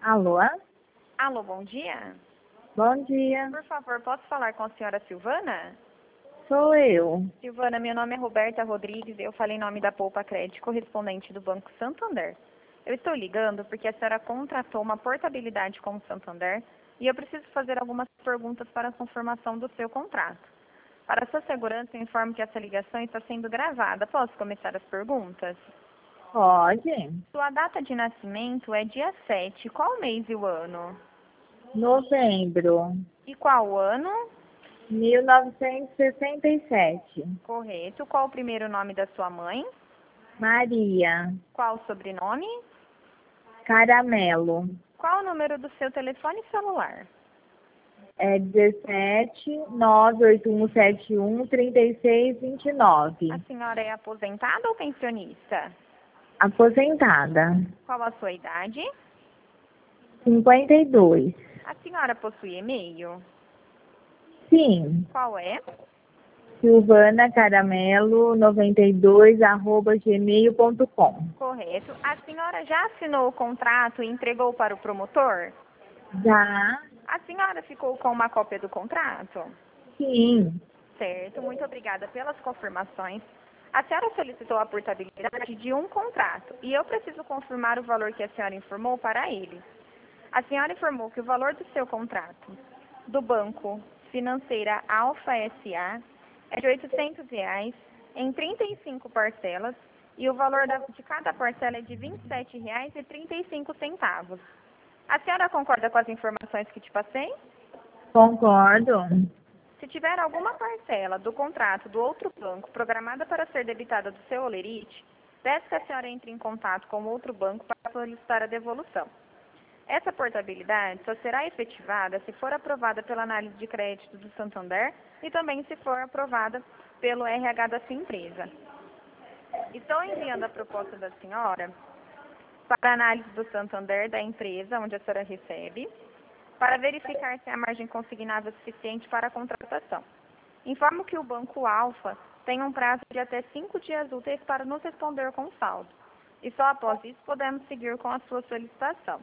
Alô? Alô, bom dia. Bom dia. Por favor, posso falar com a senhora Silvana? Sou eu. Silvana, meu nome é Roberta Rodrigues e eu falei em nome da Poupa Crédito, correspondente do Banco Santander. Eu estou ligando porque a senhora contratou uma portabilidade com o Santander e eu preciso fazer algumas perguntas para a confirmação do seu contrato. Para sua segurança, eu informo que essa ligação está sendo gravada. Posso começar as perguntas? Pode? Sua data de nascimento é dia 7. Qual mês e o ano? Novembro. E qual o ano? 1967. Correto. Qual o primeiro nome da sua mãe? Maria. Qual o sobrenome? Caramelo. Qual o número do seu telefone celular? É 17 98171 3629. A senhora é aposentada ou pensionista? Aposentada. Qual a sua idade? 52. A senhora possui e-mail? Sim. Qual é? Silvana Caramelo 92@gmail.com. Correto. A senhora já assinou o contrato e entregou para o promotor? Já? A senhora ficou com uma cópia do contrato? Sim. Certo, muito obrigada pelas confirmações. A senhora solicitou a portabilidade de um contrato e eu preciso confirmar o valor que a senhora informou para ele. A senhora informou que o valor do seu contrato do Banco Financeira Alfa S.A. é de R$ 800 em 35 parcelas e o valor de cada parcela é de R$ 27,35. A senhora concorda com as informações que te passei? Concordo. Se tiver alguma parcela do contrato do outro banco programada para ser debitada do seu holerite, peço que a senhora entre em contato com o outro banco para solicitar a devolução. Essa portabilidade só será efetivada se for aprovada pela análise de crédito do Santander e também se for aprovada pelo RH da sua empresa. Estou enviando a proposta da senhora para a análise do Santander da empresa onde a senhora recebe, para verificar se a margem consignável é suficiente para a contratação. Informo que o Banco Alfa tem um prazo de até 5 dias úteis para nos responder com saldo. E só após isso podemos seguir com a sua solicitação.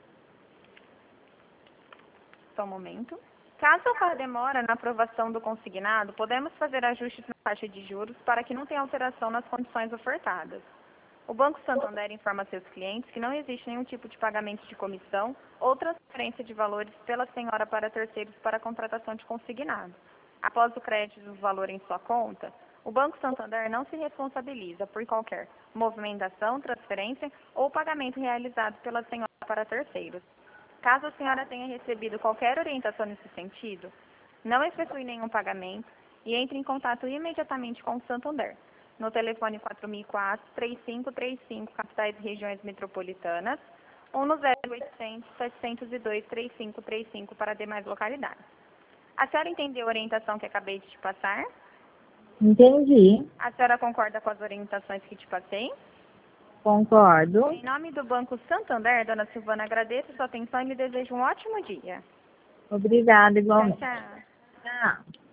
Só um momento. Caso ocorra demora na aprovação do consignado, podemos fazer ajustes na taxa de juros para que não tenha alteração nas condições ofertadas. O Banco Santander informa a seus clientes que não existe nenhum tipo de pagamento de comissão ou transferência de valores pela senhora para terceiros para a contratação de consignado. Após o crédito do valor em sua conta, o Banco Santander não se responsabiliza por qualquer movimentação, transferência ou pagamento realizado pela senhora para terceiros. Caso a senhora tenha recebido qualquer orientação nesse sentido, não efetue nenhum pagamento e entre em contato imediatamente com o Santander, no telefone 4004-3535, capitais e regiões metropolitanas, ou no 0800-702-3535 para demais localidades. A senhora entendeu a orientação que acabei de te passar? Entendi. A senhora concorda com as orientações que te passei? Concordo. Em nome do Banco Santander, dona Silvana, agradeço sua atenção e lhe desejo um ótimo dia. Obrigada, Tchau, igualmente. tchau. Tchau.